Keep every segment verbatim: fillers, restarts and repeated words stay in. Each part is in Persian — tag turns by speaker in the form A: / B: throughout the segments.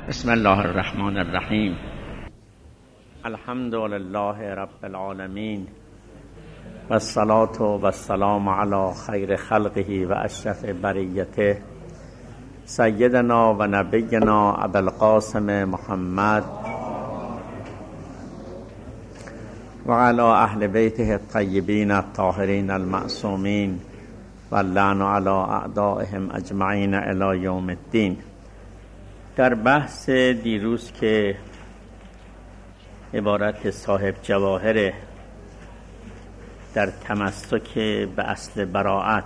A: بسم الله الرحمن الرحیم. الحمد لله رب العالمین و الصلاة و السلام علی خیر خلقه و اشرف بریته سیدنا و نبینا ابوالقاسم محمد و علی اهل بیته الطیبین الطاهرین المعصومین و اللعن علی اعدائهم اجمعین الی یوم الدین. در بحث دیروز که عبارت صاحب جواهر در تمسک به اصل براءت،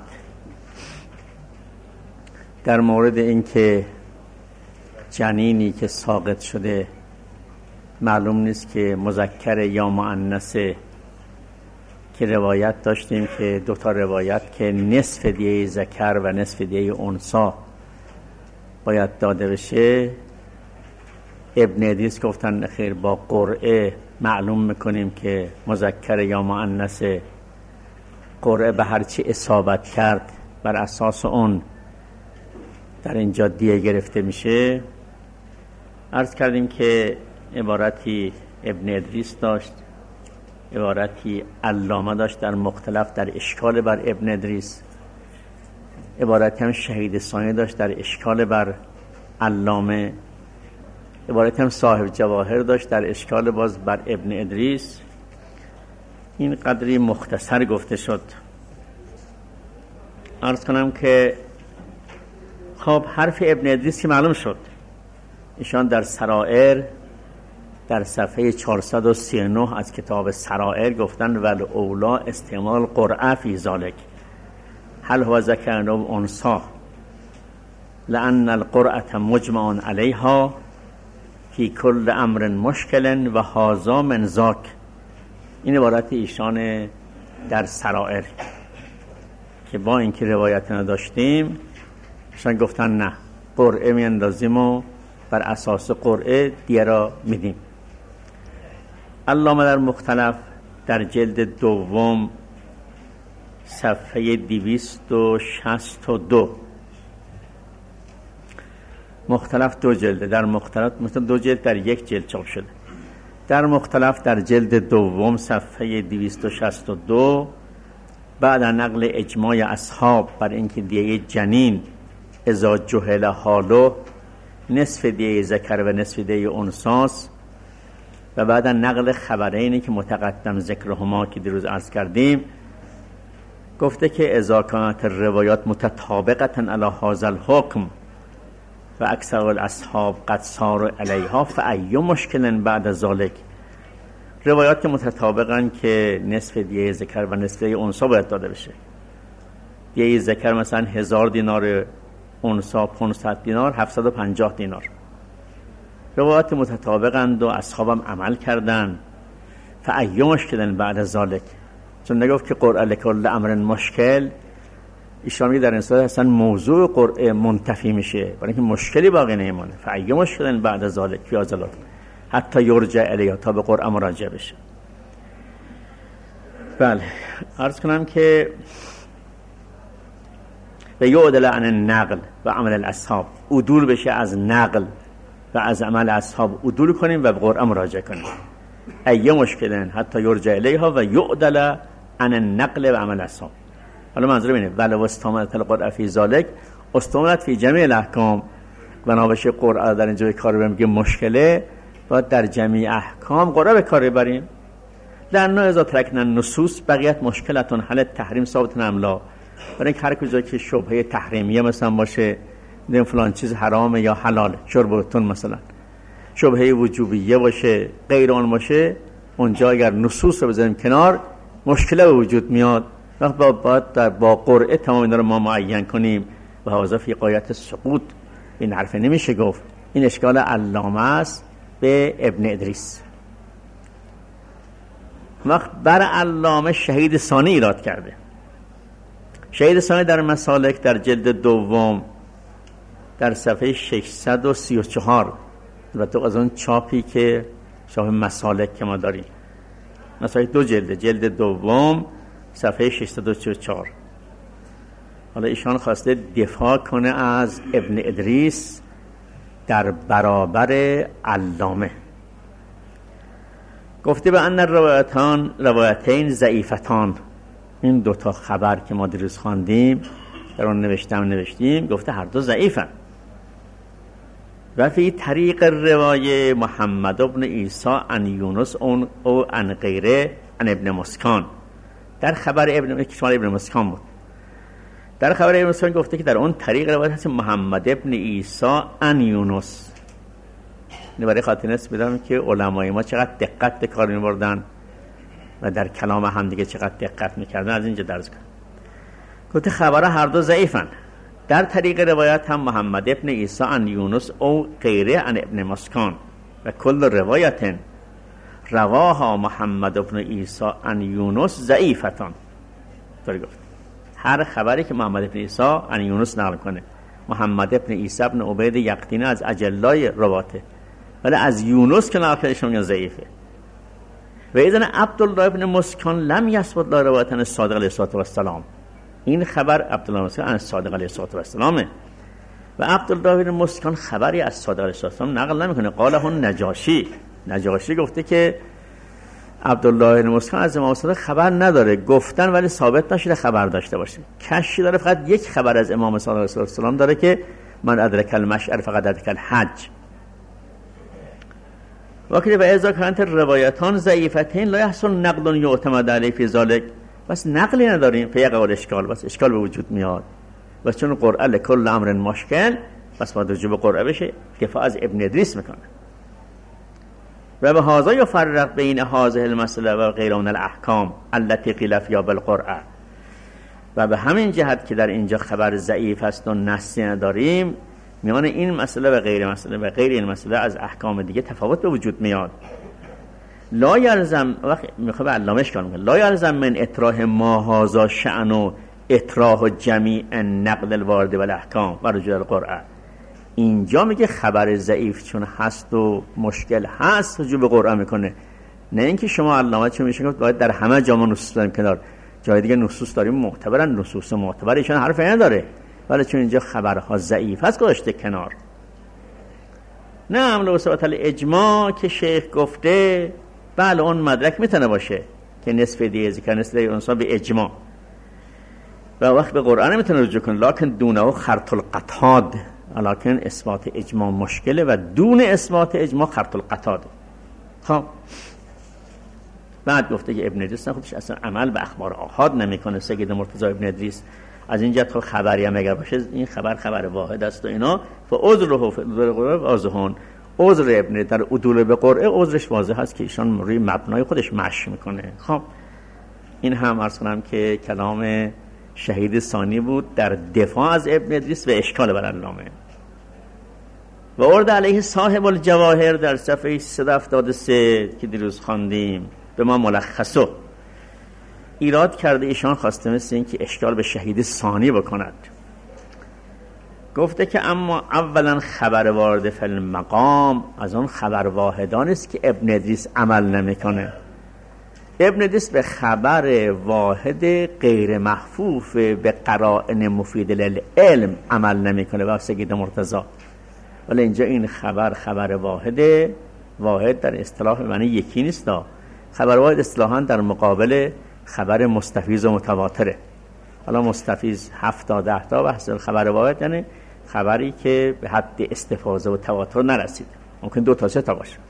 A: در مورد اینکه جنینی که ساقط شده معلوم نیست که مذکر یا مؤنثه، که روایت داشتیم که دو تا روایت که نصف دیه ذکر و نصف دیه انثی باید داده بشه. ابن ادریس گفتن خیر با قرعه معلوم میکنیم که مذکر یا مؤنثه. قرعه به هر چی اصابت کرد بر اساس اون در اینجا دیه گرفته میشه. عرض کردیم که عبارتی ابن ادریس داشت، عبارتی علامه داشت در مختلف در اشکال بر ابن ادریس، عبارتی هم شهید ثانی داشت در اشکال بر علامه، عبارتی هم صاحب جواهر داشت در اشکال باز بر ابن ادریس. این قدری مختصر گفته شد. عرض کنم که خب حرف ابن ادریس که معلوم شد، ایشان در سرائر در صفحه چهارصد و سی و نه از کتاب سرائر گفتن ول اولا استعمال قرعه فی ذالک هل هو ذکر او انثی لان القرعه مجمع علیها فی کل امر مشکل و هذا من ذاک. این عبارت ایشان در سرائر که با اینکه روایت نداشتیم ایشان گفتن نه، قرعه میاندازیم و بر اساس قرعه دیه را میدیم. علامه در مختلف در جلد دوم صفحه دویست و شصت و دو، مختلف دو جلده، در مختلف مثلا دو جلد در یک جلد چاپ شده، در مختلف در جلد دوم صفحه دویست و شصت و دو بعد نقل اجماع اصحاب بر اینکه دیه جنین اذا جهل حالو نصف دیه ذکر و نصف دیه انثی و بعد نقل خبرینی که متقدم ذکرهما که دیروز عرض کردیم، گفته که اذا کانت الروایات متطابقه علی هذا الحکم و اکثر الاصحاب قد ساروا علیها فای مشکل بعد ذلک. روایات متطابقن که نصف دیه ذکر و نصف دیه انثی باید داده بشه. دیه ذکر مثلا هزار دینار، انثی پانصد دینار، هفتصد و پنجاه دینار. روایات متطابقند و اصحابم عمل کردن. فای مشکل بعد ذلک، چون نگفت که قرعه لکل امر مشکل، ایشان میگه در این صورت اصلا موضوع قرعه منتفی میشه، برای اینکه مشکلی باقی نمیمونه. فای مشکل بعد ذلک فی ذلک حتی یرجع الیها، تا به قرعه مراجعه بشه. بله عرض کنم که و یعدل عن النقل و عمل الاصحاب، عدول بشه از نقل و از عمل اصحاب، عدول کنیم و به قرعه مراجعه کنیم. ای مشکل حتی یرجع الیها و یعدل عن النقل و عمل اصحاب. حالا منظور اینه ولو استعملت القرعه فی ذلک استعملت فی جمیع الاحکام، و نابشه قرعه در اینجا کار بریم که مشکله، باید در جمیع احکام قرعه به کار ببریم. لانه اذا ترکنا النصوص بقیت مشکلتون حل تحریم ثابت املا، برای اینکه هر کجا که شبهه تحریمیه مثلا باشه، این فلان چیز حرامه یا حلاله، شربتون مثلا شبهه وجوبیه باشه، غیر آن باشه، اونجا اگر نصوص رو بذاریم کنار مشکل به وجود میاد. وقت باید در با قرعه تمام اینا رو ما معین کنیم و هذا فی غایت سقوط. این حرف نمیشه گفت، این اشکال علامه است به ابن ادریس. وقت بر علامه شهید ثانی ایراد کرده. شهید ثانی در مسالک در جلد دوم در صفحه ششصد و سی و چهار و تو از اون چاپی که چاپ مسالک که ما داریم، مسالک دو جلد، جلد دوم صفحه ششصد و سی و چهار. حالا ایشان خواسته دفاع کنه از ابن ادریس در برابر علامه. گفته به ان روایتان روایتین ضعیفتان، این دوتا خبر که ما دیروز خواندیم در اون نوشتم نوشتیم گفته هر دو ضعیفن. و فی طریق روایه محمد ابن عیسی عن یونس او عن غیره عن ابن مسکان، در خبر ابن کشمال ابن مسکان بود. در خبر ابن مسکان گفته که در اون طریق روایت هست محمد ابن عیسی عن یونس. این برای خاطر نست بدم که علمای ما چقدر دقت به کار می‌بردن و در کلام هم دیگه چقدر دقت می‌کردن، از اینجا درس کنم. گفته خبرها هر دو ضعیفن. در طریق روایت هم محمد ابن عیسی عن یونس او غیره عن ابن مسکان و کل روایت رواها محمد ابن عیسی عن یونس ضعیفتان. طوری گفت هر خبری که محمد ابن عیسی عن یونس نقل کنه، محمد ابن عیسی ابن عبید یقطینی از اجلای رواته، ولی از یونس که نقل کنه شما ضعیفه. و ایذن عبدالله ابن مسکان لم یثبت لا روایتن صادق علیه السلام. این خبر عبدالله مسکان از صادق علیه السلام و عبدالله ابن مسکان خبری از صادق علیه السلام نقل نمیکنه. قاله نجاشی، نجاشی گفته که عبدالله ابن مسکان از امام صادق خبر نداره، گفتن ولی ثابت نشده خبر داشته باشه. کشی داره فقط یک خبر از امام صادق علیه السلام داره که من ادرک المشعر فقط ادرک الحج. وقتی و اذا کانت روایتان ضعیفتین لا یحصل نقل یعتمد علیه فی ذلک، بس نقلی نداریم فیقع اشکال، بس اشکال به وجود میاد. بس چون قرآن لکل امر مشکل، بس باید رجوع به قرآن بشه. دفاع از ابن ادریس میکنه و به هذا یفرق بین هذه المساله و غیر من الاحکام التي قیل فیها بالقرآن. و به همین جهت که در اینجا خبر ضعیف است و نصی نداریم، میان این مسئله و غیر مسئله و غیر این مسئله از احکام دیگه تفاوت به وجود میاد. لا یلزم، وقت میخواد به علامه اشکال میکنه، لا یلزم من اطراح ما هذا شأن و اطراح جمیع نقل الوارد و الاحکام و رجوع القرآن. اینجا میگه خبر ضعیف چون هست و مشکل هست رجوع به قرآن میکنه، نه اینکه شما علامه چون میشه باید در همه جا ما نصوص داریم کنار، جای دیگه نصوص داریم معتبرن، نصوص معتبر ایشون حرفی نداره، ولی چون اینجا خبرها ضعیف هست گذاشته کنار. نه عمل بسبب الاجماع که شیخ گفته بله اون مدرک میتونه باشه که نصف دیه ذکر نصف دیه انسان به اجماع و وقت به قرآن میتونه رجوع کنه، لکن دونه خرط القطاد، لکن اثبات اجماع مشکله و دون اثبات اجماع خرط القطاد. خب بعد گفته که ابن ادریس خودش اصلا عمل به اخبار آحاد نمیکنه. سید مرتضی ابن ادریس از اینجا تا خبری هم اگر باشه این خبر خبر واحد است و اینا فعذره فی القرآن واضحون. عذر ابن در عدول به قرآن عذرش واضح هست که ایشان روی مبنای خودش مشی میکنه. خب این هم عرض کنم که کلام شهید ثانی بود در دفاع از ابن ادریس و اشکال بر علامه. و ارد علیه صاحب الجواهر در صفحه سیصد و هفتاد و سه که دیروز خواندیم به ما ملخصو ایراد کرده، ایشان خواسته مثل این که اشکال به شهید ثانی بکند. گفته که اما اولا خبر وارد فی المقام از اون خبر واحدان است که ابن ادریس عمل نمیکنه. ابن ادریس به خبر واحد غیر محفوف به قرائن مفید للعلم عمل نمیکنه و سید مرتضی، ولی اینجا این خبر خبر واحد، واحد در اصطلاح معنی یکی نیست. خبر واحد اصطلاحاً در مقابل خبر مستفیض و متواتره. حالا مستفیض هفت تا ده تا و حاصل خبر واحد یعنی خبری که به حد استفاضه و تواتر نرسید، ممکن دو تا سه تا باشه.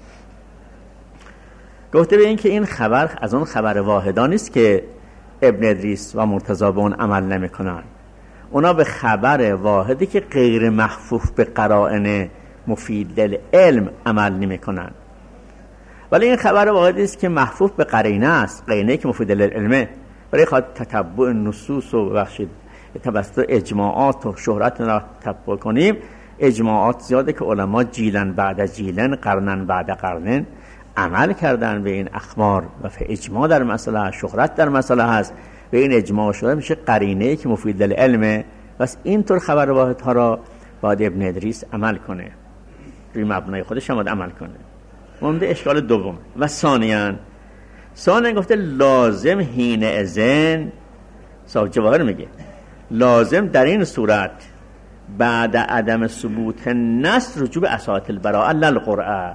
A: گفته به این که این خبر از اون خبر واحدان است که ابن ادریس و مرتضی به اون عمل نمیکنن. اونا به خبر واحدی که غیر محفوف به قرائن مفید للعلم عمل نمیکنن، ولی این خبر واحدی است که محفوف به قرینه است، قرینه که مفید للعلمه. برای خاطر تتبع نصوص و بخشید توسط اجماعات و شهرت را تتبع کنیم، اجماعات زیاده که علما جیلن بعد جیلن قرنن بعد قرنن عمل کردن به این اخبار و فی اجماع در مسئله، شهرت در مسئله هست، به این اجماع شده میشه قرینه که مفید للعلمه. بس اینطور خبر واحد ها را باید ابن ادریس عمل کنه، روی مبنای خودش هم باید عمل کنه. مونده اشکال دوم و ثانیاً ثانیاً گفته لازم حین اذن صاحب جواهر میگه لازم در این صورت بعد عدم ثبوت نص رجوع به اساطیل براءه للقرآن.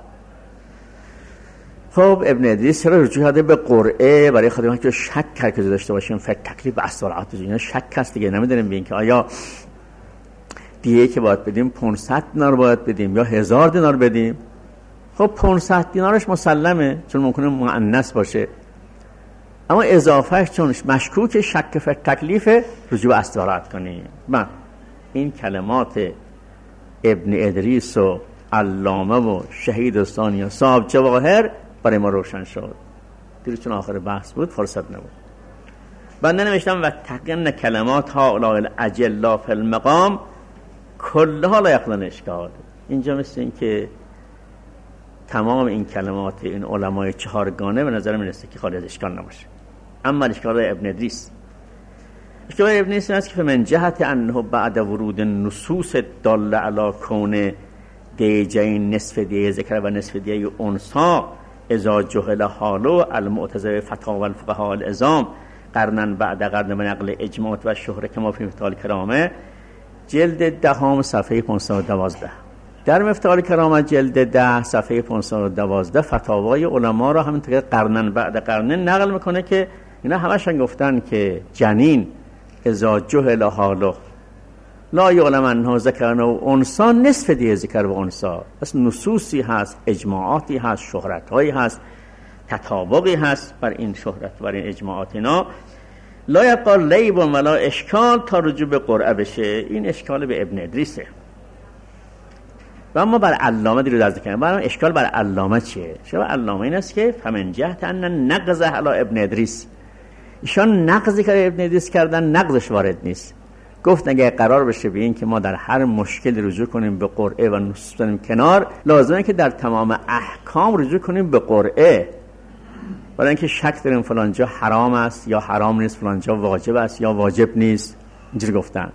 A: خب ابن ادریس چرا رجوع کرده به قرعه؟ برای خاطر اینکه شک کرده داشته باشیم فکر تکلیف اسرارات اینا شک هست دیگه، نمیدونیم ببین که آیا دیگه که باید بدیم پانصد دینار باید بدیم یا هزار دینار بدیم. خب پانصد دینارش مسلمه چون ممکنه مؤنث باشه، اما اضافهش چون مشکوک شک فکر تکلیف رجوع به اسرارات کنیم. من این کلمات ابن ادریس و علامه و شهید ثانی و صاحب جواهر برای ما روشن شد. دیروز چون آخر بحث بود فرصت نبود. بنده نوشتم و تقن کلمات ها الاجلا فی المقام کلها لا یخلون اشکال. اینجا مثل این که تمام این کلمات این علمای چهارگانه به نظر من است که خالی از اشکال نباشه. اما اشکال ابن ادریس اشکال ابن ادریس است که من جهت انه بعد ورود نصوص داله علی کون دیجین نصف دیه ذکر و نصف دیه انسا اذا جهل حالو المعتزله فتاوی الفقهاء العظام قرنن بعد قرن من نقل اجماعات و شهره که ما فی مفتاح الکرامه جلد دهم صفحه پانصد و دوازده. در مفتاح الکرامه جلد ده صفحه پانصد و دوازده فتاوای علما را همینطور که قرنن بعد قرن نقل میکنه که اینا همشون گفتن که جنین اذا جهل حالو لا یعلم انه ذکر و انثی نصف دیه ذکر و انثی. پس نصوصی هست، اجماعاتی هست، شهرت‌هایی هست، تطابقی هست بر این شهرت بر این اجماعات. اینا لا یبقى لیب ولا اشکال تا رجوع به قرعه بشه. این اشکال به ابن ادریسه. و اما بر علامه دیرو درز کنیم. برام اشکال بر علامه چیه؟ شما علامه این است که فمن جهت ان نقض علی ابن ادریس، ایشان نقضی که ابن ادریس کردن نقضش وارد نیست. گفت اگه قرار بشه به این که ما در هر مشکل رجوع کنیم به قرعه و نصوص کنیم کنار، لازمه که در تمام احکام رجوع کنیم به قرعه. برای اینکه شک داریم فلان جا حرام است یا حرام نیست، فلان جا واجب است یا واجب نیست. اینجوری گفتن.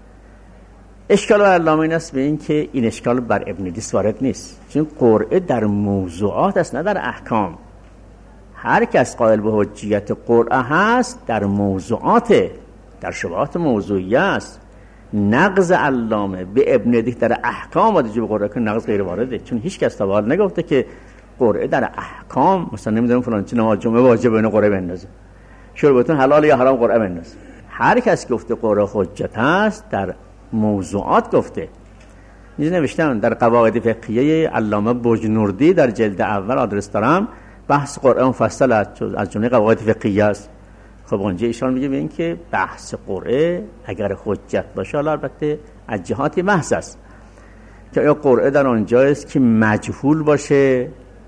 A: اشکال بر علامه این است به این که این اشکال بر ابن ادریس وارد نیست، چون قرعه در موضوعات است نه در احکام. هر کس قائل به حجیت قرعه هست در موضوعات، در شبهات موضوعی است. نقض علامه به ابن ادریس در احکام وارد به قرعه که نقض غیر وارده، چون هیچ کس تا حال نگفته که قرعه در احکام مثلا نمیدونم فلان چه نماز جمعه واجبه اینو قرعه بندازه، شربتون حلال یا حرام قرعه بندازه. هر کس گفته قرعه حجت است در موضوعات گفته. نیز نوشتم در قواعد فقهیه علامه بجنوردی در جلد اول آدرس دارم بحث قرعه مفصل از جمله قواعد فقهیه است. خب اونجا ایشان میگه ببین که بحث قرعه اگر حجت باشه، حالا البته از جهاتی بحث است که آیا قرعه در آنجا است که مجهول باشه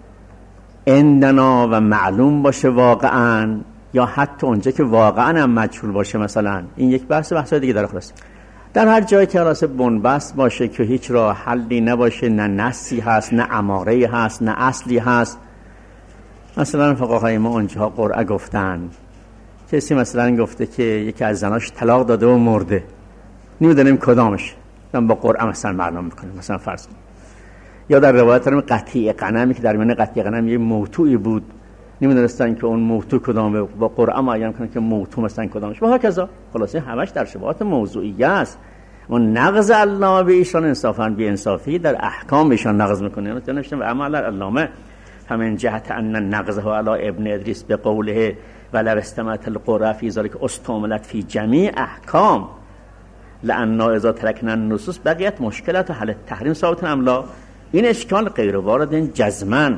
A: عندنا و معلوم باشه واقعا، یا حتی اونجا که واقعا هم مجهول باشه. مثلا این یک بحث بحث دیگه در خلاص در هر جایی که خلاص بنبست باشه که هیچ راه حلی نباشه، نه نصی هست نه اماره هست نه اصلی هست. مثلا فقهای ما اونجا قرعه گفتن، کسی مثلا گفته که یکی از زناش طلاق داده و مرده، نمیدونیم کدامش، من با قرعه مثلا معلوم میکنیم مثلا فرض. یا در روایت داریم قطیع غنمی که در میان قطیع غنم یه موضوعی بود، نمیدونستن که اون موضوع کدامه، با قرعه معین کنن که موضوع مثلا کدامش. و هكذا خلاصه همش در شبهات موضوعیه است. اون نقض علامه به ایشان انصافا بی انصافی در احکام ایشان نقض میکنه. مثلا نوشتم و عمل علامه همین جهت ان نقضه علی ابن ادریس به قوله ولو استمت القرعه فی ذلک استعملت فی جمیع احکام لان اذا ترکنا النصوص بقیت مشکلات حل التحریم ثابت املا. این اشکال غیر وارد جزما.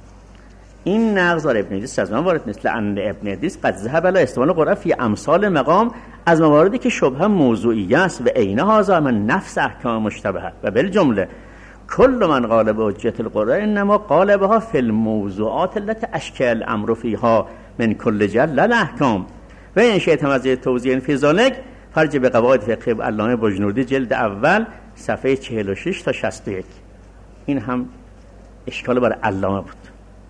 A: این نقض در ابن ادریس جزما وارد نیست، لان ابن ادریس قد ذهب الی استعمال قرعه فی امثال مقام از مواردی که شبهه موضوعی است و عین هذا من نفس احکام مشتبهه و بالجمله کل من قال به حجت القرعه انما قال بها فی الموضوعات التي اشکل الامر فیها من کل جل الاحکام و این شیء تمزه توضیح فی ذلک فرج به قواعد فقه علامه بجنوردی جلد اول صفحه چهل و شش تا شصت و یک. این هم اشکال بر علامه بود.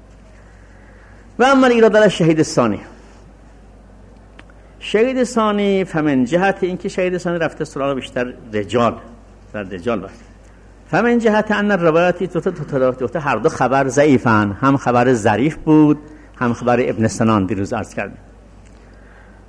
A: و اما ایراد علی شهید ثانی، شهید ثانی فمن جهت اینکه شهید ثانی رفته سراغ بیشتر رجال در رجال بود. فمن جهت ان الروایاتی تو تو تو هر دو خبر ضعیفن، هم خبر ظریف بود هم خبر ابن سنان دیروز عرض کردیم.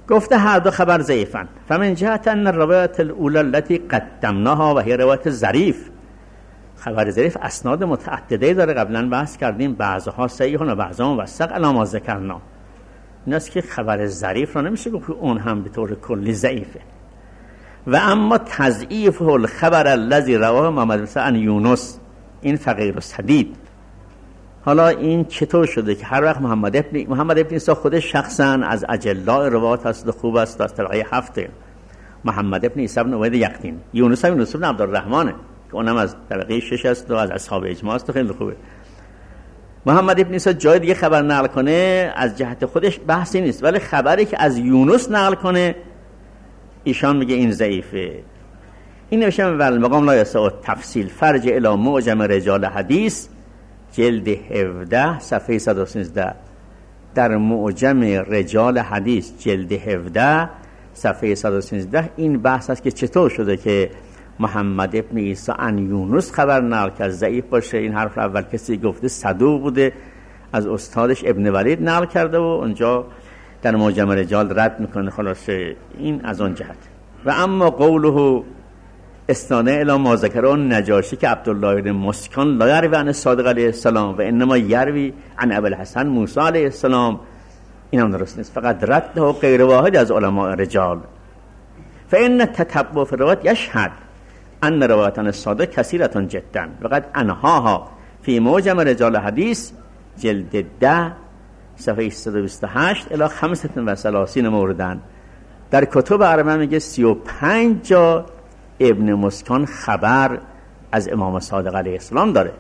A: گفته هر دو خبر ضعیفن. فمن جهت ان الروایت الاولى التي قدمناها و هي روایت ظریف، خبر ظریف اسناد متعدده داره، قبلا بحث کردیم، بعضها صحیح و بعضها موثق علی ما ذکرنا. این است که خبر ظریف را نمیشه گفت اون هم به طور کلی ضعیفه. و اما تضعیف الخبر الذي رواه محمد بن عن یونس، این فقیر السدید. حالا این چطور شده که هر وقت محمد ابن محمد ابن عیسی خودش شخصا از اجلاء روایت هست و خوب است، از طبقه هفته. محمد ابن عیسی بن عبید یقطین، یونس بن یونس بن عبدالرحمنه که اونم از طبقه شش است و از اصحاب اجماع است و خیلی خوبه. محمد ابن عیسی جای دیگه خبر نقل کنه از جهت خودش بحثی نیست، ولی خبری که از یونس نقل کنه ایشان میگه این ضعیفه. این نوشته ول مقام لا یسع تفصیل فرج الی معجم رجال حدیث جلد هفده صفحه صد و سیزده. در معجم رجال حدیث جلد هفده صفحه صد و سیزده این بحث است که چطور شده که محمد ابن عیسی عن یونس خبر نقل کرد ضعیف باشه. این حرف اول کسی گفته صدوق بوده، از استادش ابن ولید نقل کرده و اونجا در معجم رجال رد میکنه. خلاصه این از اون جهت. و اما قوله استانه الی ما ذکر نجاشی که عبدالله بن مسکان لا یروی عن صادق علیه السلام و انما یروی عن ابو الحسن موسی علیه السلام، این هم درست نیست. فقط رد و غیر واحد از علماء رجال. فان تتبع فی الروایت یشهد ان روایت عن الصادق کثیرة جدا وقد انهاها فی معجم رجال حدیث جلد ده صفحه صد و بیست و هشت الی خمسة و ثلاثین موردن. در کتب عربی میگه سی و پنج جا ابن مسکان خبر از امام صادق علیه السلام داره.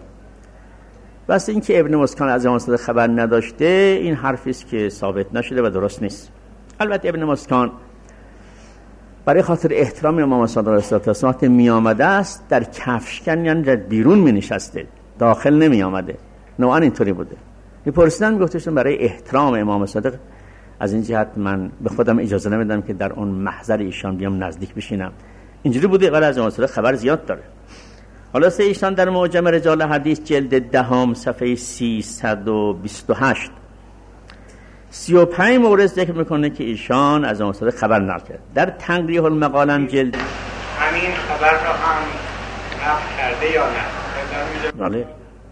A: بس این که ابن مسکان از امام صادق خبر نداشته این حرفی است که ثابت نشده و درست نیست. البته ابن مسکان برای خاطر احترام امام صادق علیه السلام می آمده است در کفشکن، یعنی در بیرون می نشسته، داخل نمی آمده. نوعا اینطوری بوده. میپرسیدن گفتشون برای احترام امام صادق از این جهت من به خودم اجازه نمیدم که در اون محضر ایشان بیام نزدیک بشینم. اینجوری بوده. ولی از امام صادق خبر زیاد داره. حالا سه ایشان در معجم رجال حدیث جلد دهم صفحه سیصد و بیست و هشت سی و پنج مورد ذکر میکنه که ایشان از امام صادق خبر نقل کرد. در تنقیح المقالم جلد
B: همین خبر را هم نقل کرده یا نه؟
A: بله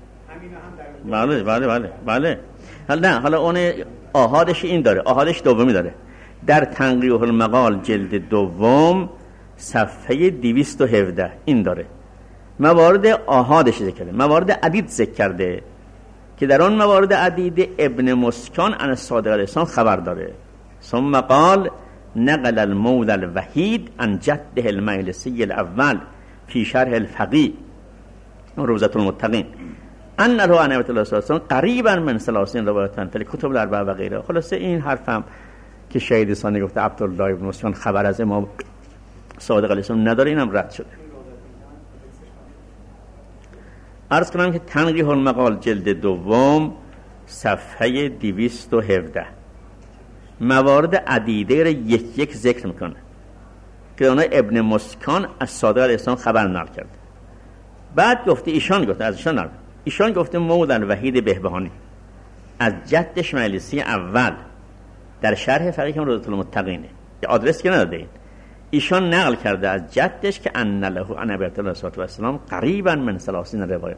A: بله بله بله بله. حالا نه، حالا اون آحادش این داره، آحادش دومی داره. در تنقیح المقال جلد دوم صفحه دویست و هفده این داره. موارد آحادش ذکر کرده، موارد عدید ذکر کرده که در آن موارد عدید ابن مسکان عن صادق علیه السلام خبر داره. ثم قال نقل المولى الوحید عن جده المجلسی الاول فی شرح الفقیه روضة المتقین ان له عن نبی الله صلی الله علیه و آله قریبا من ثلاثین روایتا فی کتب الاربعه و غیره. خلاصه این حرفم که شهید ثانی گفته عبدالله بن مسکان خبر از امام صادق علیه السلام نداره، اینم رد شده. عرض کنم که تنقیح المقال جلد دوم صفحه دویست و هفده موارد عدیده را یک یک ذکر میکنه که اونا ابن مسکان از صادق علیه السلام خبر نقل کرده. بعد گفته ایشان گفته از ایشان نقل ایشان گفته مولى الوحید بهبهانی از جدش مجلسی اول در شرح فقیه روضة المتقینه، آدرس که نداده این. ایشان نقل کرده از جدش که ان له عن نبی الله صلی الله علیه و سلم قریبا من ثلاثین روایت.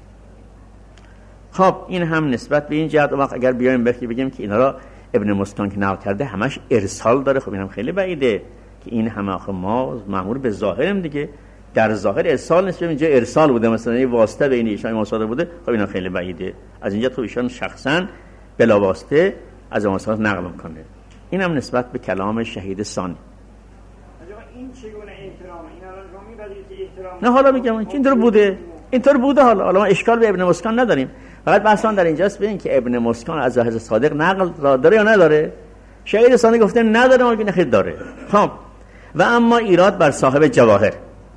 A: خب این هم نسبت به این جهت وقت اگر بیایم بگیم که اینا را ابن مسکان که نقل کرده همش ارسال داره، خب این هم خیلی بعیده که این هم آخه ما مأمور به ظاهریم دیگه. در ظاهر ارسال نیست، اینجا ارسال بوده، مثلا این واسطه بین ایشان و صادق بوده، خب اینا خیلی بعیده. از اینجا تو ایشان شخصا بلا واسطه از امام صادق نقل میکنه. این هم نسبت به کلام شهید ثانی.
B: این چگونه احترام؟ این الان شما می‌بینید که احترام
A: نه حالا میگم اینطور بوده، اینطور بوده. حالا حالا ما اشکال به ابن مسکان نداریم، فقط بحثان در اینجاست ببین که ابن مسکان از حضرت صادق نقل را داره یا نداره. شهید ثانی گفته نداره، ما میگیم خیر داره. خب و اما ایراد بر صاحب جواهر،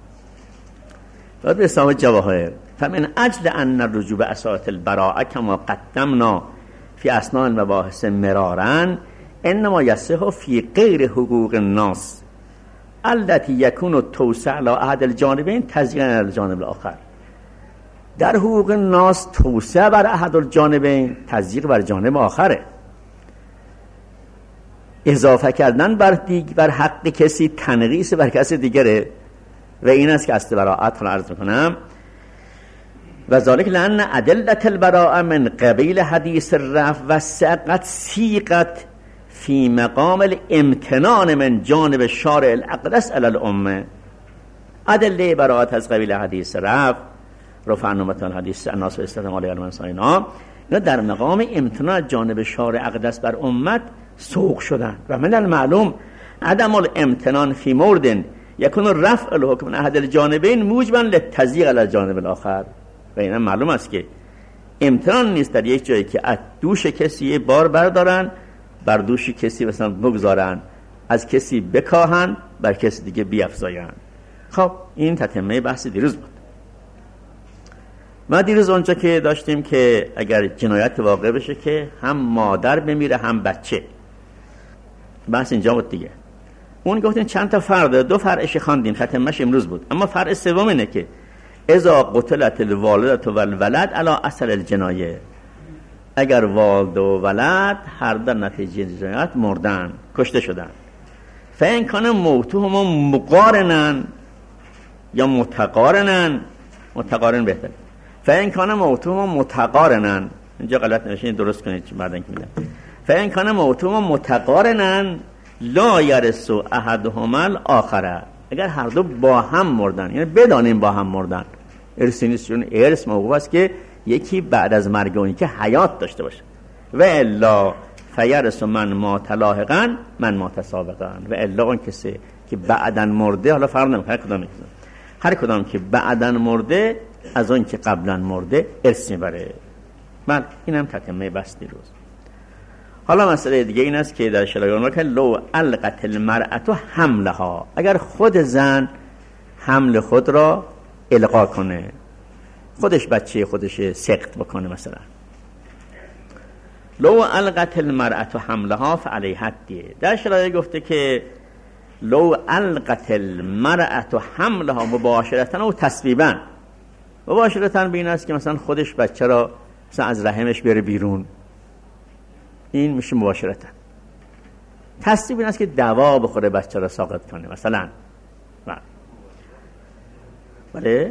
A: به صاحب جواهر فمن اجل ان الرجوع به اساس البراءه كما قدمنا فی اثناء المباحث مرارا انما یصح فی غیر حقوق الناس التي يكون التوسع على احد الجانبين تضييقا على الجانب الاخر. در حقوق الناس توسعه بر احد الجانبین تضییق بر جانب آخره. اضافه کردن بر دیگ بر حق کسی تنقیص بر کسی دیگره و این است که اصل براءت را عرض میکنم. و ذالک لأن ادلة البراءة من قبیل حدیث الرفع و سقط سیقت فی مقام الامتنان من جانب شارع الاقدس علی الامه. ادله براءت از قبیل حدیث رفع رفع نمتان حدیث الناس و استثناء علی المنصان اینا در مقام امتنان جانب شارع اقدس بر امت سوق شدن. و من المعلوم عدم الامتنان فی مورد یکون رفع الحکم من احد الجانبین موجبا للتضییق علی الجانب الاخر. و این معلوم است که امتنان نیست در یک جایی که از دوش کسی بار بردارن بر دوش کسی مثلا بگذارن، از کسی بکاهن بر کسی دیگه بیفزاین. خب این تتمه بحث دیروز بود. ما دیروز اونجا که داشتیم که اگر جنایت واقع بشه که هم مادر بمیره هم بچه، بحث اینجا بود دیگه. اون گفتیم چند تا فرد، دو فرعش خواندیم، تتمهش امروز بود. اما فرع سوم اینه که اذا قتلت الوالدة والولد علی اثر الجنایه، اگر والد و ولد هر در نتیجه جنایت مردن، کشته شدن، فإن کان موتهما مقارنن یا متقارنن، متقارن بهتر، فإن کان موتهما متقارنن، اینجا غلط نوشته درست کنید بعدن که میگم، فإن کان موتهما متقارنن لا یرث احدهما الاخر، اگر هر دو با هم مردن، یعنی بدانیم با هم مردن، ارث نیست، چون ارث موقوف است که یکی بعد از مرگ اونی که حیات داشته باشه. و الا فیرث من مات لاحقا من مات سابقا، و الا اون کسی که بعدن مرده، حالا فرق نمیکنه کدام میکنه، هر کدام که بعدن مرده از اون که قبلا مرده ارث میبره. من اینم تتمه بحث دیروز. حالا مسئله دیگه این است که در شرایط که لو القت المرأة حملها، اگر خود زن حمل خود را القا کنه، خودش بچه خودش سقط بکنه، مثلا لو القت المرأة حملها فعلیها الدیه. در شرایط گفته که لو القت المرأة حملها مباشرتاً و تسبیباً، مباشرتاً به این است که مثلا خودش بچه را مثلا از رحمش بره بیرون، این میشه مباشرتاً. تصدیب این است که دوا بخوره بچه را ساقط کنه مثلا. بله؟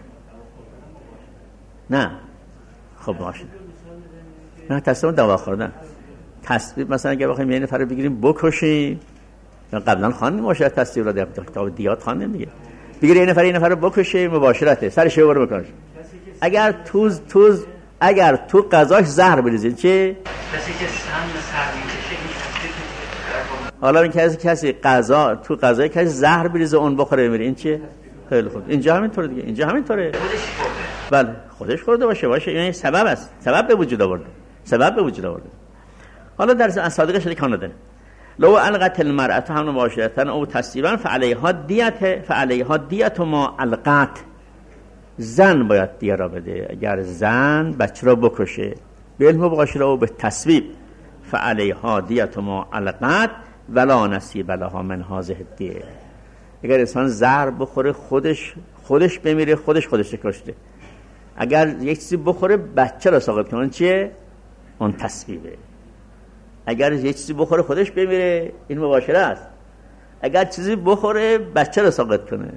A: نه خب باشه، نه تصدیب دوا خوردن. تصدیب مثلا اگه بخوایم یه نفر رو بگیریم بکشیم، قبلا خواندیم مباشرت تصدیب را در کتاب دیات خواندیم دیگه، بگیره یه نفر یه نفر رو بکشه مباشرته، سرش رو بکنه. اگر توز توز اگر تو غذاش زهر بریزید چه؟
B: کسی که سم سر میکشه این
A: حالا این کسی کسی غذا تو غذای کسی زهر بریزه اون بخوره بمیره، این چه؟ خیلی خوب، اینجا همینطوره دیگه، اینجا همینطوره.
B: خودش خورده.
A: بله خودش خورده باشه باشه، این سبب است، سبب به وجود آورده، سبب به وجود آورده. حالا در اصادق شده کان دادن لو القت المرأة هم مباشرتاً او تسبیباً فعلیها دیت فعلیها دیت ما القت، زن باید دیه را بده. اگر زن بچه را بکشه به علم مباشره و به تسبیب، فعلیها دیت ما القت ولا نصیب لها من هذه الدیه. اگر انسان زهر بخوره خودش خودش بمیره، خودش خودش کشته. اگر یک چیزی بخوره بچه را ساقط کنه چیه؟ اون تسبیبه. اگر یک چیزی بخوره خودش بمیره این مباشره است. اگر چیزی بخوره بچه را ساقط کنه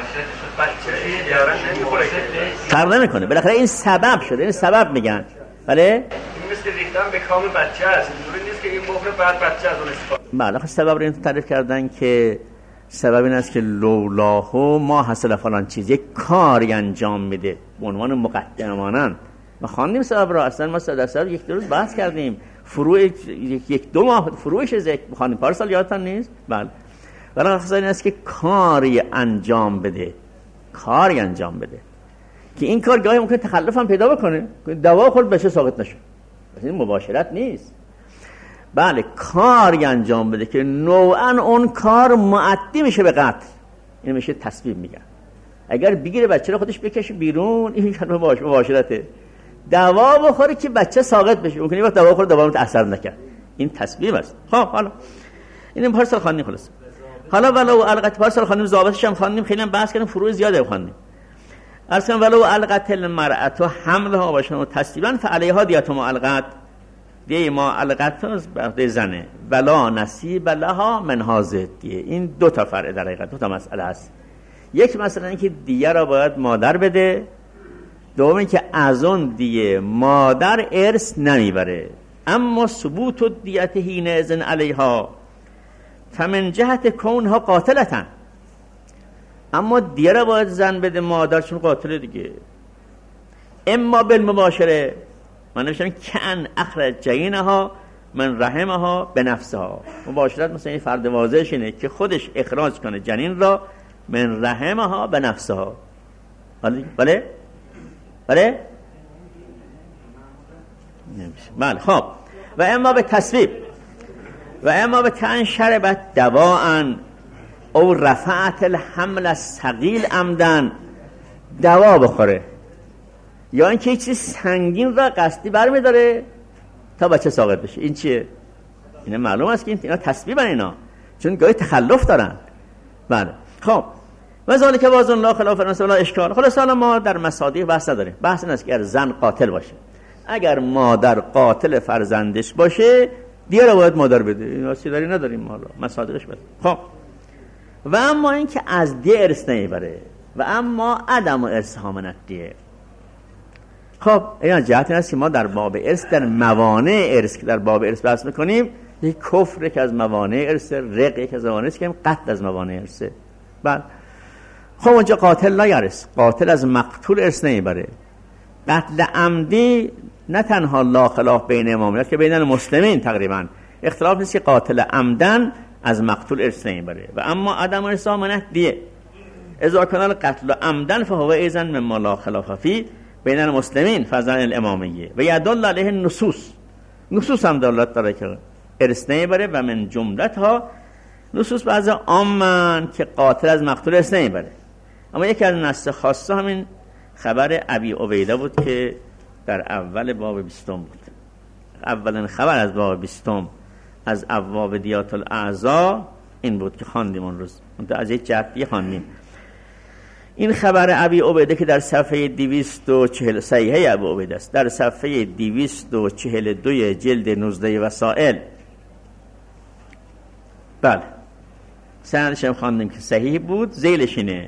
A: فرق نمیکنه، بالاخره این سبب شده، این سبب میگن. بله
B: این مثل ریختن به کام بچه است، اینجوری نیست که این بخوره بعد بچه از اون استفاده.
A: بله خب سبب رو این تعریف کردن که سبب این است که لولاهو ما حاصل فلان چیز، یک کاری انجام میده به عنوان مقدمه مانند. ما خواندیم سبب را، اصلا ما در سبب یک دو روز بحث کردیم، فروع یک, یک دو ماه فروعش ذکر خواندیم، پارسال یادتان نیست؟ بله. ولی خاصه این است که کاری انجام بده، کاری انجام بده که این کار گاهی ممکن تخلف هم پیدا بکنه، دوا خورد بشه ساقط نشه، این مباشرت نیست. بله کاری انجام بده که نوعا اون کار معدی میشه به قتل، این میشه تسبیب میگن. اگر بگیره بچه رو خودش بکشه بیرون این کار مباشرته. دوا بخوره که بچه ساقط بشه، ممکنه یه وقت دوا بخوره دوا اثر نکنه، این تسبیب است. خب حالا اینم پارسال خواندیم خلاص. حالا ولو القت پارسال خواندیم، ضابطش هم خواندیم، خیلی هم بحث کردیم، فروع زیاده خواندیم. اصلا ولو القت المرأة حملها باشن و تسبیبا فعلیها دیت ما القت، دیه ما القطاز به زنه ولا نصیب لها من هذه دیه. این دو تا فرع در حقیقت، دو تا مسئله است. یک مثلا اینکه دیه را باید مادر بده، دوم اینکه از اون دیه مادر ارث نمیبره. اما ثبوت الدیت حین اذن علیها فمن جهت کونها قاتلتن، اما دیه را باید زن بده مادر چون قاتله دیگه. اما بالمباشره، من نوشتم کن اخرج جینها من رحمها به نفسها. مباشرت مثلا این فرد واضحش اینه که خودش اخراج کنه جنین را من رحمها به نفسها. بله بله بله بله. خب و اما به تصویب و اما به کن شربت دواءن او رفعت الحمل الثقیل عمدن، دوا بخوره یا اینکه یک چیز سنگین را قصدی برمی‌داره تا بچه ساقط بشه. این چیه؟ اینا معلوم است که اینا تسبیبن اینا، چون گاهی تخلف دارن. بله. خب و ذالک وازن لا خلاف نسل لا اشکال. خلاص حالا ما در مصادیق بحث نداریم. بحث این است که اگر زن قاتل باشه، اگر مادر قاتل فرزندش باشه، دیگه رو باید مادر بده. اینا چیزی نداریم حالا مصادیقش بده. خب و اما اینکه از دی ارث نمیبره و اما عدم ارث ها دیه. خب این جهت این است که ما در باب ارث، در موانع ارث که در باب ارث بحث میکنیم، یک کفر که از موانع ارث، رق یک از موانع ارث، که قتل از موانع ارث. بله. خب اونجا قاتل لا یرث، قاتل از مقتول ارث نمیبره. قتل عمدی نه تنها لا خلاف بین امامیت که بین المسلمین تقریبا اختلاف نیست که قاتل عمدن از مقتول ارث نمیبره و اما عدم ارث منه دیه. اذا کان القتل عمدن فهو ایذن مما لا خلاف فی بین المسلمین فضل الامامیه و یدل علیه النصوص. نصوص هم دلالت داره که ارث نمیبره و من جملتها نصوص بعض عامن که قاتل از مقتول ارث نمیبره. اما یکی از نص خاصه همین خبر ابی عبیده بود که در اول باب بیستم بود. اولین خبر از باب بیستم از ابواب دیات الاعضا این بود که خواندیم اون روز. اون از یک جهتی خواندیم. این خبر ابی عبیده که در صفحه دویست و چهل صحیحه ابی عبیده است، در صفحه دویست و چهل و دو جلد نوزده وسائل. بله سندش هم خواندیم که صحیح بود. ذیلش اینه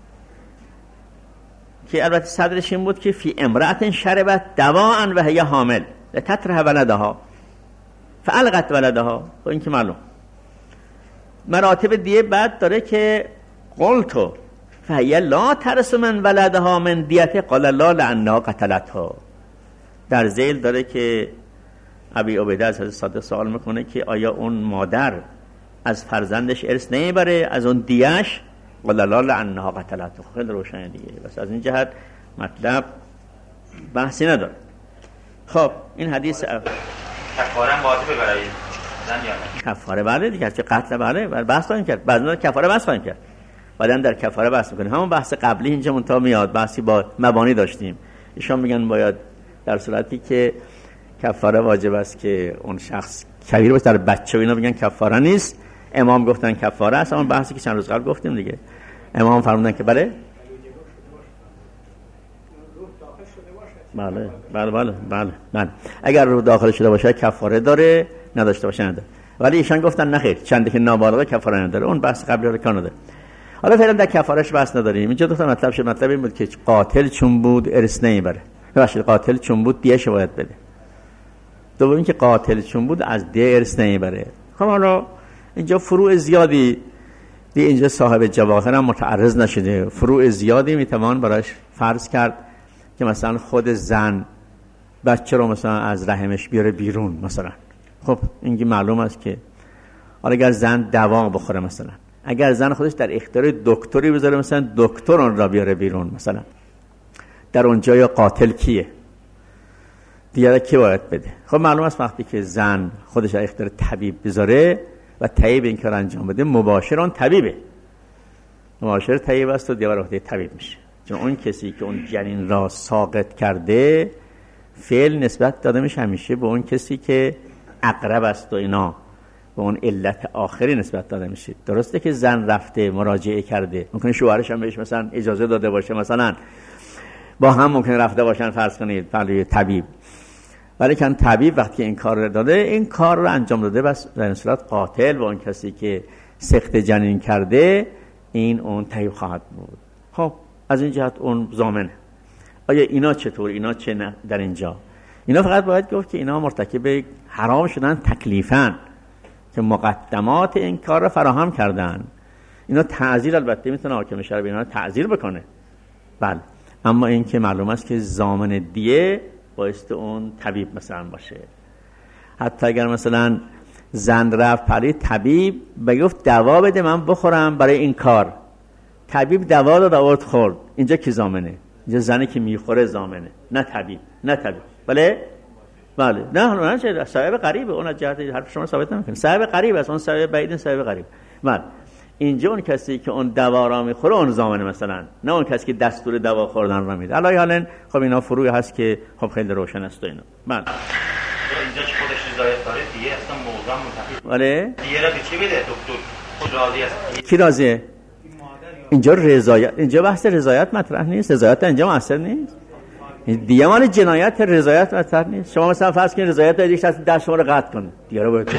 A: که البته صدرش این بود که فی امرأة شربت دواء و هی حامل لتطرح ولدها فالقت ولدها. و این که معلوم مراتب دیه بعد داره که قلتو فهی لا ترس من ولدها من دیته قال لا لعنها قتلتها. در ذیل داره که ابی عبیده از حضرت صادق سوال میکنه که آیا اون مادر از فرزندش ارث نمیبره از اون دیش؟ قال لا لعنها قتلتها. خیلی روشنه دیگه. بس از این جهت مطلب بحثی نداره. خب این حدیث
C: کفاره واجبه برای زن یا نه؟
A: کفاره بله دیگه، چه قتل بله بله بحث خواهیم کرد. بعضی کفاره بحث خواهیم کرد. بعدن در کفاره بحث میکنیم. همون بحث قبلی اینجا منتها میاد، بحثی با مبانی داشتیم. ایشان میگن باید در صورتی که کفاره واجب است که اون شخص کبیر باشه، در بچه و اینا میگن کفاره نیست. امام گفتن کفاره است. اون بحثی که چند روز قبل گفتیم دیگه، امام فرمودن که بله بله بله بله بله بله اگر روح داخل شده باشه کفاره داره، نداشته باشه نداره. ولی ایشان گفتن نه خیر، چندی که نابالغه کفاره نداره. اون بحث قبلی رو کاناده. حالا فعلا در کفارش بحث نداریم. اینجا دو تا مطلب شد. مطلب این بود که قاتل چون بود ارث نمیبره. ببخشید قاتل چون بود دیه باید بده. دوم اینکه قاتل چون بود از دیه ارث نمیبره. خب حالا اینجا فروع زیادی دی اینجا صاحب جواهر هم متعرض نشده. فروع زیادی میتوان براش فرض کرد که مثلا خود زن بچه رو مثلا از رحمش بیاره بیرون مثلا. خب اینکه معلوم است که حالا اگر زن دوا بخوره مثلا، اگر زن خودش در اختیار دکتری بذاره مثلا دکتر اون را بیاره بیرون مثلا، در اونجا یا قاتل کیه؟ دیگه کی باید بده؟ خب معلوم است وقتی که زن خودش در اختیار طبیب بذاره و طبیب این کار انجام بده، مباشر اون طبیبه. مباشر طبیب است و دیگر وقتی طبیب میشه. چون اون کسی که اون جنین را ساقط کرده فعل نسبت داده میشه همیشه به اون کسی که اقرب است و اینا، به اون علت آخری نسبت داده میشه. درسته که زن رفته مراجعه کرده، ممکنه شوهرش هم بهش مثلا اجازه داده باشه، مثلا با هم ممکنه رفته باشن فرض کنید پلوی طبیب، ولی کن طبیب وقتی این کار رو داده، این کار رو انجام داده، بس در این صورت قاتل و اون کسی که سقط جنین کرده این اون طبیب خواهد بود. خب از این جهت اون ضامنه. آیا اینا چطور؟ اینا چه نه در اینجا؟ اینا فقط باید گفت که اینا مرتکب حرام شدن تکلیفاً که مقدمات این کار رو فراهم کردن. اینا تعزیر البته میتونه حاکم شرعی اینا تعزیر بکنه، بله، اما این که معلوم است که ضامن دیه باعث اون طبیب مثلا باشه. حتی اگر مثلا زن رفت پلی طبیب بگفت دوا بده من بخورم برای این کار، طبیب دوا داد آورد خورد، اینجا کی ضامنه؟ اینجا زنی که میخوره ضامنه، نه طبیب، نه طبیب. بله بله، نه نه چه صاحب غریبه، اون از جهت حرف شما ثابت نمیکنه. صاحب غریب است، اون صاحب بعید، صاحب غریب. بله، اینجا اون کسی که اون دوا را میخوره اون ضامنه مثلا، نه اون کسی که دستور دوا خوردن را میده. الان حالا خب اینا فروعی هست که خب خیلی روشن است و اینا. بله
C: اینجا که خودش رضایت داره دیگه اصلا موضوع منتفی.
A: بله
C: دیگه را به چی بده دکتر؟ خود راضی است.
A: کی راضیه؟ اینجا رضایت، اینجا بحث رضایت مطرح نیست، رضایت اینجا مؤثر نیست. دیگه مال جنایت رضایت مطرح نیست. شما مثلا فرض کنید رضایت دادید شخص دست شما رو قطع کنه، دیگه رو باید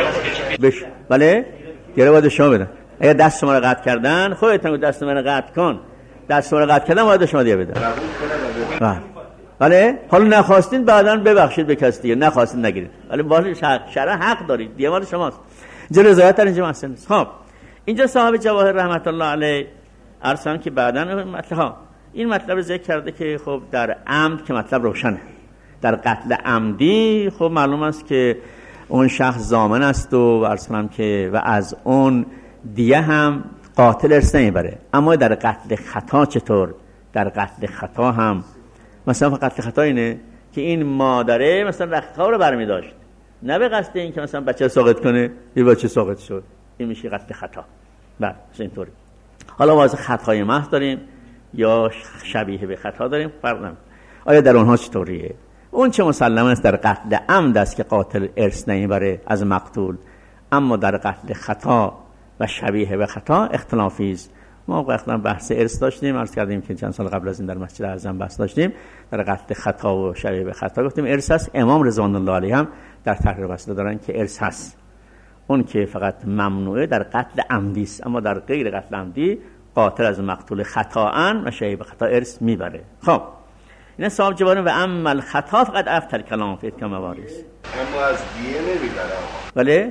A: بش بله دیگه رو باید شما بدن. اگه دست شما رو قطع کردن، خودتون دست من رو قطع کن، دست شما رو قطع کردن باید شما دیگه بدن. بله بله، حالا نخواستین بعداً ببخشید به کسی دیگه، نخواستین نگیرید، ولی ولی شرع حق دارید، دیگه مال شماست. اینجا رضایت در اینجا مؤثر نیست. خب اینجا صاحب جواهر رحمت الله علیه ارسان که بعداً مطلب ها این مطلب ذکر کرده که خب در عمد که مطلب روشنه، در قتل عمدی خب معلوم است که اون شخص ضامن است و ارسانم که و از اون دیگه هم قاتل ارث نمیبره. اما در قتل خطا چطور؟ در قتل خطا هم مثلا قتل خطا اینه که این مادره مثلا رختخواب رو برمی داشت، نه به قصد این که مثلا بچه ساقط کنه، یه بچه ساقط شد، این میشه قتل خطا. بله اینطوری. حالا واسه خطای محض داریم یا شبیه به خطا داریم، فرق نمیکنه. آیا در اونها چطوریه؟ اون چه مسلم است در قتل عمد است که قاتل ارث نمیبره از مقتول، اما در قتل خطا و شبیه به خطا اختلافی است. ما وقتا بحث ارث داشتیم، عرض کردیم که چند سال قبل از این در مسجد اعظم بحث داشتیم، در قتل خطا و شبیه به خطا گفتیم ارث است. امام رضوان الله علیه هم در تحریر وصله دارن که ارث هست، اون که فقط ممنوعه در قتل عمدی است، اما در غیر قتل عمدی قاتل از مقتول خطاً و شبیه به خطا ارث میبره. خب اینا صاحب جواب و اما الخطا فقط افتر کلام فیت کما واریث،
D: اما از دیه نمیبره.
A: بله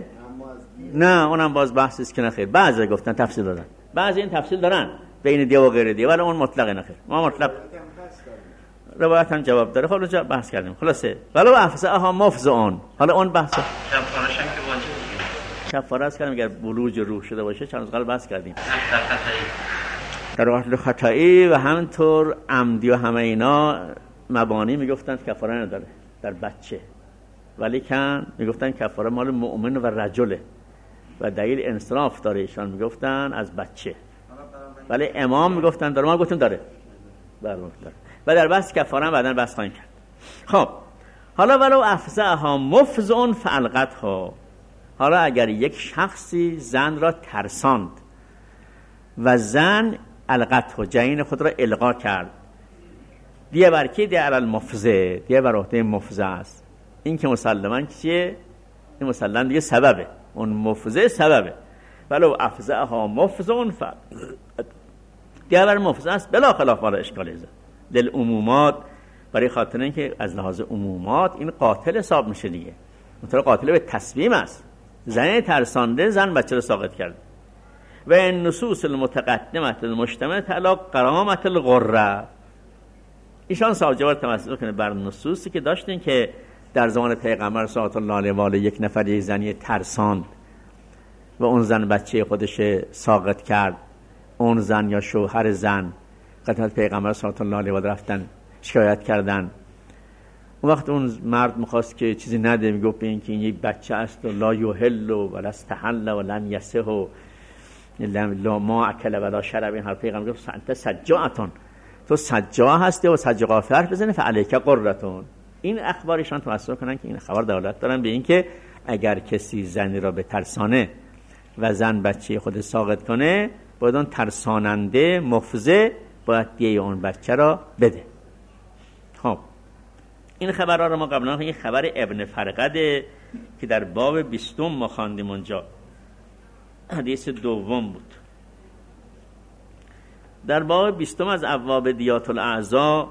A: نه اونم باز بحثی است که نخیر. بعضی گفتن تفصیل دادن، بعضی این تفصیل دارن بین دیه و غیر دیه، ولی اون مطلق نخیر. ما مطلق روایت هم جواب داره. خب اونجا بحث کردیم خلاصه. ولو افزعها مفزعون، حالا اون بحث
C: کفارش هم که واجب
A: کفاره است کردیم اگر بلوغ روح شده باشه، چند روز قبل بحث کردیم در قتل خطایی و همینطور عمدی و همه اینا مبانی میگفتن کفاره نداره در بچه، ولی کن میگفتن کفاره مال مؤمن و رجله و دلیل انصراف داره، ایشان میگفتن از بچه، ولی امام میگفتن داره، ما گفتیم داره داره و در بحث کفاره بعداً بحث خواهیم کرد. خب حالا ولو افزعها مفزعون فالقتها، حالا اگر یک شخصی زن را ترساند و زن القتها جنین خود را القا کرد، دیه بر کی؟ دیه علی المفزع، دیه بر عهده مفزع است. این که مسلماً چیه؟ این مسلماً دیگه سببه، اون مفزع سببه. ولو افزعها مفزعون ف دیه بر مفزع است بلا خلاف ولا اشکال است. دل عمومات برای خاطر اینکه از لحاظ عمومات این قاتل حساب میشه دیگه، مثلا قاتل به تصمیم است، زن ترسانده زن بچه رو ساقط کرد. و این نصوص المتقدمه المجتمعه علی قرامت الغره، ایشان ساجوار تمثیل کنه بر نصوصی که داشتین که در زمان پیغمبر صلی الله علیه و آله یک نفر یک زنی ترساند و اون زن بچه خودش ساقط کرد، اون زن یا شوهر زن خدمت پیغمبر صلی الله علیه و آله رفتن شکایت کردن. اون وقت اون مرد میخواست که چیزی نده، میگفت این که این یک بچه است و لا یحل و لا استحل و لم یسه و لا ما اکل و لا شرب. این حرف پیغمبر گفت انت سجاعتون، تو سجاع هستی و سجاع قافیه حرف بزنی فعلیک قرتون. این اخبارشان توسط کنن که این خبر دلالت دارن به این که اگر کسی زنی را به ترسانه و زن بچه خود ساقط کنه، باید اون ترساننده مفزع باید دیه اون بچه را بده. خب این خبرها رو ما قبلا این خبر ابن فرقده که در باب بیستم ما خواندیم اونجا، حدیث دوم بود. در باب بیستم از ابواب دیات الاعضا،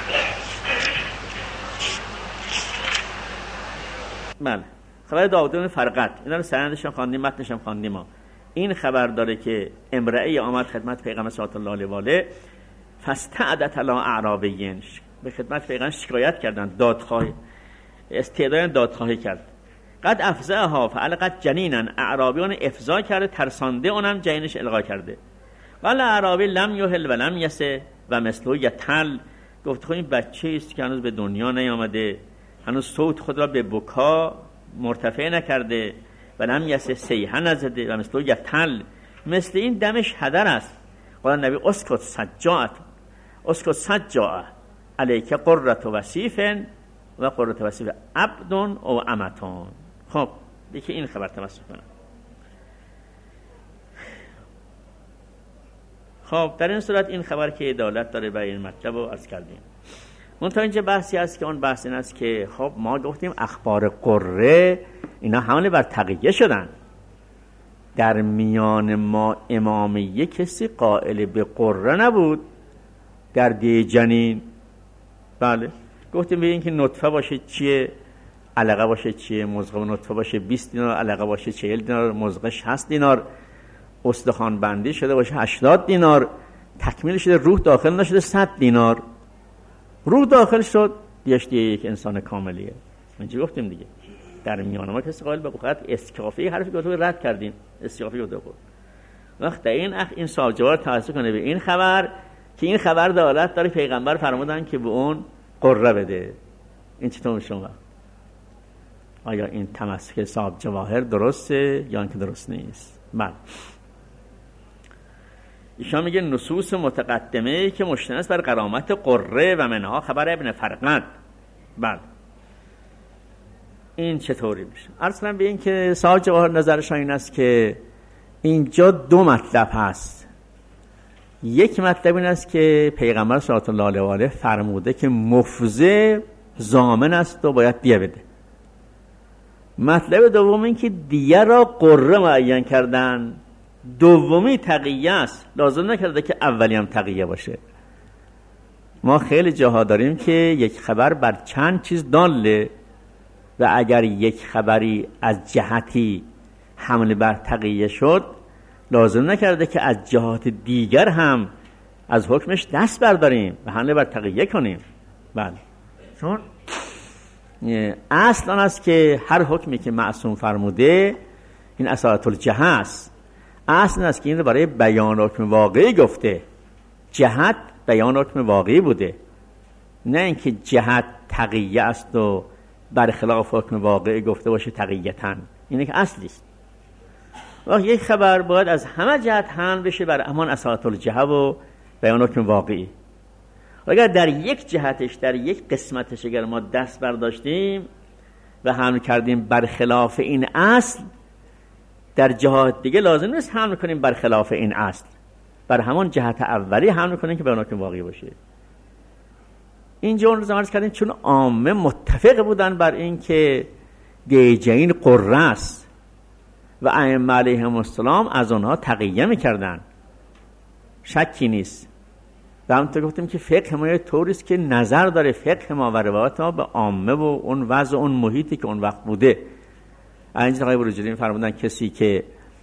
A: بله، خبر داود بن فرقد، اینا رو سندش هم خواندیم، متنش هم خواندیم. ما این خبر داره که امرأه آمد خدمت پیغمبر صلی الله علیه و آله، فاستعدت علی اعرابیین، به خدمت پیغمبر شکایت کردن، دادخواهی، استعداد دادخواهی کرد. قد افزعها فعلقت جنینا، اعرابیان افزا کرده، ترسانده، اونم جنینش القا کرده. ولی اعرابی لم یهل و لم یسه و مثله یتل، گفت خب این بچه است که هنوز به دنیا نیامده، هنوز صوت خود را به بکا مرتفع نکرده، و لم یسه سیحه نزده، و مثله یتل، مثل این دمش هدر است. قال نبی اسکت سجاعت، اسکت سجاعت علیک قررت وصیفن و قررت وصیف عبدون او امتون. خب دیگه این خبر تمسک کنم. خب در این صورت این خبر که دلالت داره بر این مطلب رو عرض کردیم. منتها اینجا بحثی هست که اون بحث این است که خب ما گفتیم اخبار قره اینا حمله بر تقیه شدن. در میان ما امامیه کسی قائل به قره نبود در دی جنین. بله گفتیم به این که نطفه باشه چیه، علقه باشه چیه، مضغه نطفه باشه بیست دینار، علقه باشه چهل دینار، مضغه شصت دینار، استخوان بندی شده باشه هشتاد دینار، تکمیل شده روح داخل نشده صد دینار. روح داخل شد دیش دیگه یک انسان کاملیه. من چی گفتیم دیگه؟ در میان ما کسی قائل به قطع اسکافی حرفی که تو رد کردیم، اسکافی گفته بود. وقت این اخ این ساجوار توسط کنه به این خبر که این خبر دلالت داره پیغمبر فرمودن که به اون قره بده. این چطور شما؟ آیا این تمسک صاحب جواهر درسته یا اینکه درست نیست؟ بله. ایشان میگه نصوص متقدمه که مشتمل است بر قرامت قره و منها خبر ابن فرقد. بله. این چطوری میشه؟ عرض کنم به این که صاحب جواهر نظرشان این است که اینجا دو مطلب هست. یک مطلب این است که پیغمبر صلی الله علیه و آله فرموده که مفزع ضامن است و باید دیه بده. مطلب دوم این که دیه را قره معین کردن. دومی تقیه است، لازم نکرده که اولی هم تقیه باشه. ما خیلی جاها داریم که یک خبر بر چند چیز داله و اگر یک خبری از جهتی حمل بر تقیه شد لازم نکرده که از جهات دیگر هم از حکمش دست برداریم و حمله بر تقیه کنیم. بله، چون اصل آن است که هر حکمی که معصوم فرموده این اصالت الجهه است. اصل است که این رو برای بیان حکم واقعی گفته، جهت بیان حکم واقعی بوده، نه اینکه جهت تقیه است و برخلاف حکم واقعی گفته باشه تقیتاً. اینه که اصلی است. وقت یک خبر باید از همه جهت حمل بشه بر همان اصالت الجهه و بیان حکم واقعی. و اگر در یک جهتش، در یک قسمتش اگر ما دست برداشتیم و حمل کردیم برخلاف این اصل، در جهات دیگه لازم نیست حمل کنیم برخلاف این اصل، بر همون جهت اولی حمل کنیم که بیان حکم واقعی باشه. اینجا اون رو عرض کردیم چون عامه متفق بودن بر این که دیجین قره است و ائمه علیهم السلام از اونها تقیه میکردن، شکی نیست. و همونطور گفتیم که فقه ما یه طوریست که نظر داره فقه ما و روایات ما به عامه و اون وضع اون محیطی که اون وقت بوده. اینجا آقای بروجردی فرمودن کسی که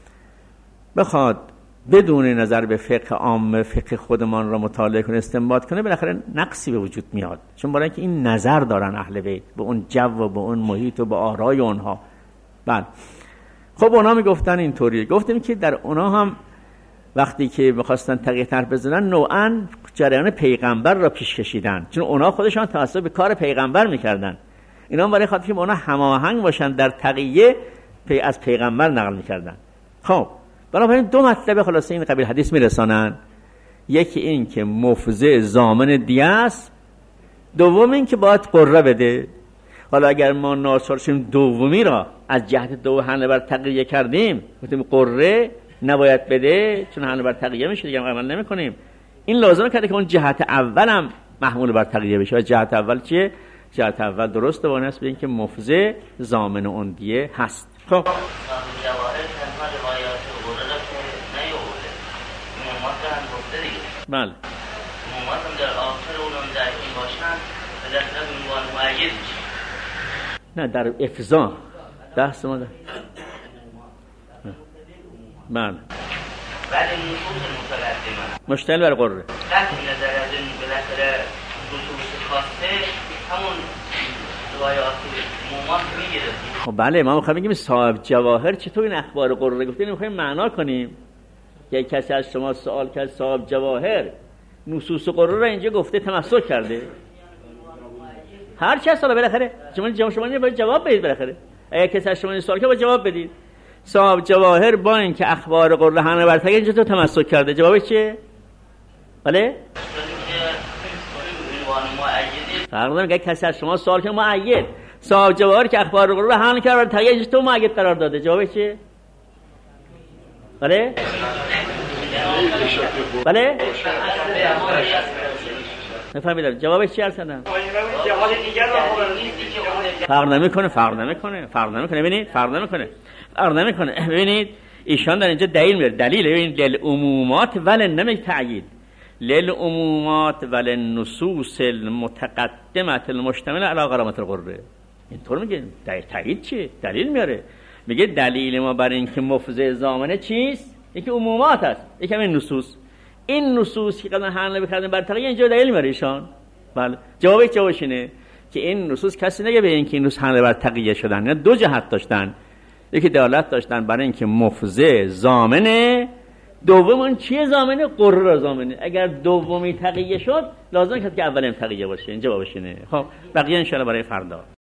A: بخواد بدون نظر به فقه عام فقه خودمان را مطالعه کنه استنباط کنه بالاخره نقصی به وجود میاد، چون برای اینکه این نظر دارن اهل بیت به اون جو و به اون محیط و به آرای اونها. بله خب اونا میگفتن اینطوری. گفتیم که در اونا هم وقتی که می‌خواستن تقیه طرح بزنن نوعاً جریان پیغمبر را پیش کشیدن، چون اونا خودشان توسط به کار پیغمبر میکردن. اینا برای خاطر که اونا هماهنگ باشن در تقیه پی از پیغمبر نقل میکردن. خب بنابراین دو مطلب خلاصه این قبیل حدیث میرسانن. یکی این که مفزع ضامن دیه است، دوم این که باید قره بده. حالا اگر ما ناچار شیم دومی را از جهت دو حمله بر تقیه کردیم، گفتیم قره نباید بده چون حمله بر تقیه میشه دیگه عمل نمیکنیم، این لازمه کرده که اون جهت اولم محمول بر تقیه بشه. و جهت اول چیه؟ جهت اول درسته با نسبت اینکه مفضع ضامن اون دیه هست. خب بله نه در افضا دست ما ده. بله
E: بعد نصوص متقدمه
A: مشتل بر قرره
E: قطع نظر از این بالاخره نصوص خاصه همون روایات مومات میگیره.
A: خب بله ما میخوایم بگیم صاحب جواهر چطور این اخبار قرره گفتین میخوایم معنا کنیم که کسی از شما سوال کرد صاحب جواهر نصوص قرره را اینجا گفته تمسک کرده هر چه سالا بالاخره شما جواب شما باید جواب بدید بالاخره اگه کسی از شما سوال کرد باید جواب بدید. صاحب جواهر با اینکه اخبار قرره همه برتگه اینجا تو تمسک کرده جوابش چیه؟ بله؟ فرق داره که کسی از شما سوال کرد مؤید صاحب جواهر که اخبار قرره همه کرد برتگه اینجا تو مؤید قرار داده جوابش چیه؟ بله؟ بله؟ نفهمیدم جوابش چی هستن؟ فرق نمیکنه فرق نمیکنه فرق نمیکنه ببینید فرق نمیکنه فرق نمیکنه ببینید ایشان در اینجا دلیل میاره دلیل ببینید للعمومات ولی نمی تأیید للعمومات ولی نصوص المتقدمه المشتمله علی غرامت القرره اینطور میگه تأیید چیه دلیل میاره میگه دلیل ما بر اینکه مفضع ضامنه چیست یکی عمومات است یکی همین نصوص این نصوص که قبلا حمله بکردن بر تقیه اینجا دلیل میاره ایشان. بله جوابش جوابش اینه که این نصوص کسی نگه به اینکه این نصوص حمله بر تقیه شدن نه دو جهت داشتن یکی دلالت داشتن برای اینکه مفضع ضامنه دوم اون چیه ضامنه قرره ضامنه اگر دومی تقیه شد لازم که اول تقیه باشه این جوابش اینه. خب بقیه ان شاء الله برای فردا.